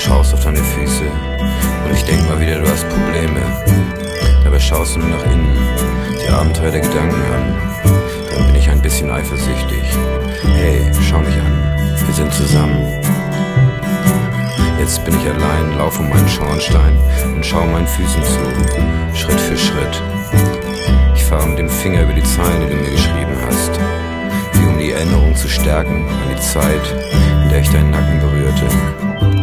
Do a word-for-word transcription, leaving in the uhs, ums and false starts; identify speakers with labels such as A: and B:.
A: schaust auf deine Füße und ich denk mal wieder, du hast Probleme. Dabei schaust du nur nach innen, die Abenteuer der Gedanken an. Dann bin ich ein bisschen eifersüchtig. Hey, schau mich an, wir sind zusammen. Jetzt bin ich allein, lauf um meinen Schornstein und schau meinen Füßen zu, Schritt für Schritt. Ich fahre mit dem Finger über die Zeilen, die du mir geschrieben hast, wie um die Erinnerung zu stärken an die Zeit, in der ich deinen Nacken berührte.